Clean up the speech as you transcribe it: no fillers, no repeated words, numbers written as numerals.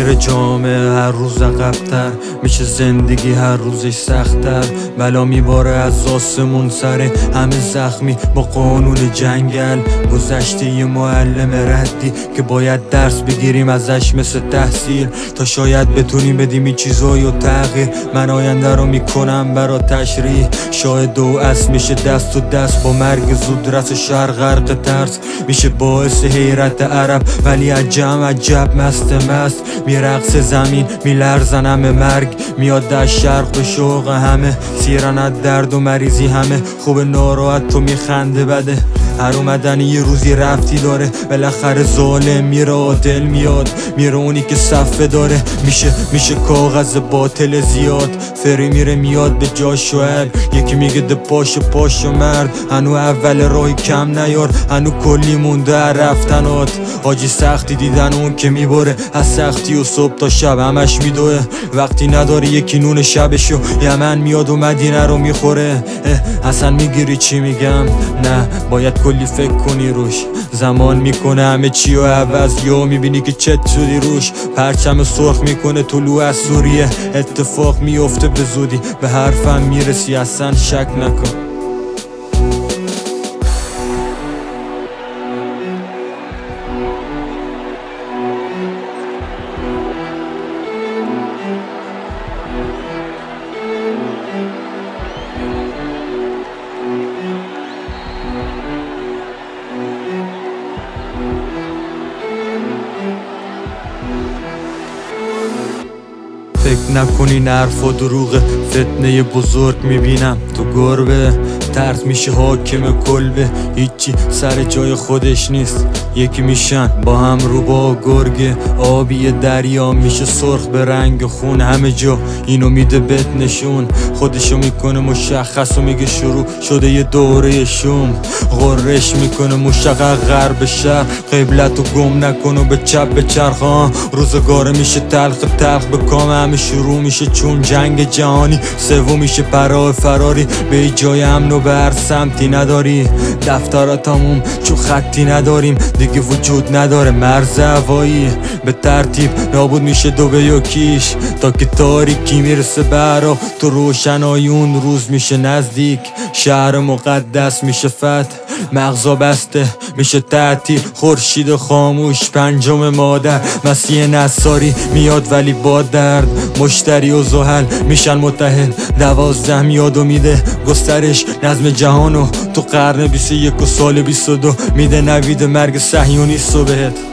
میره جامعه هر روز عقب‌تر میشه، زندگی هر روزش سخت‌تر، بلا میباره از آسمون سر همه زخمی با قانون جنگل. گذشته یه معلم ردی که باید درس بگیریم ازش مثل تحصیل، تا شاید بتونیم بدیم این چیزایی و تغییر. من آینده رو میکنم برا تشریح، شاهد و اصل میشه دست و دست با مرگ زود رس شهر غرق ترس، میشه باعث حیرت عرب ولی عجب مست میرقص زمین میلرزن همه، مرگ میاد در شرق به شوق همه، سیرن از درد و مریضی همه، خوب ناراحت تو میخنده بده، هر اومدن یه روزی رفتی داره، بالاخره ظالم میره عادل میاد، میره اونی که صفه داره، میشه کاغذ باطل زیاد، فری میره میاد به جا شوهر، یکی میگه ده پاشو مرد، هنو اول راهی کم نیار، هنو کلی مونده رفتنات، حاجی سختی دیدن اون که میبره از سختی و صبح تا شب همش میدوه، وقتی نداری یکی نون شبشو یمن میاد و مدینه رو میخوره. اصلا میگیری چی میگم؟ نه باید کلی فکر کنی روش، زمان میکنه همه چی و عوض، یا میبینی که چت شدی روش، پرچم سرخ میکنه طلوع از سوریه، اتفاق میفته به زودی، به حرفم میرسی اصلا شک نکن. فکر نکنین حرف و دروغه، فتنه بزرگ میبینم تو گربه، ترس میشه حاکم کلبه، هیچی سر جای خودش نیست، یکی میشن با هم رو با گرگه، آبی دریا میشه سرخ به رنگ خون، همه جا اینو میده بهت نشون، خودشو میکنه مشخص و میگه شروع شده یه دوره شوم، غرش میکنه مشقق غرب شهر، قبلتو گم نکن و به چپ به چرخان، روزگاره میشه تلخ به کام، همه شروع میشه چون جنگ جهانی سوم میشه برای فراری، به جای امن و به هر سمتی نداری، دفترها تموم چون خطی نداریم دیگه، وجود نداره مرز هوایی، به ترتیب نابود میشه دو به یکیش، تا که تاریکی میرسه برا تو روشنایی، اون روز میشه نزدیک، شهر مقدس میشه فتح، مغزا بسته میشه تعطیل، خورشید خاموش، پنجم مادر مسیح نصاری میاد ولی با درد، مشتری و زحل میشن متحد، 12 میاد و میده گسترش نظم جهانو، تو قرن 21 و سال 22 میده نوید مرگ صهیونیستو بهت.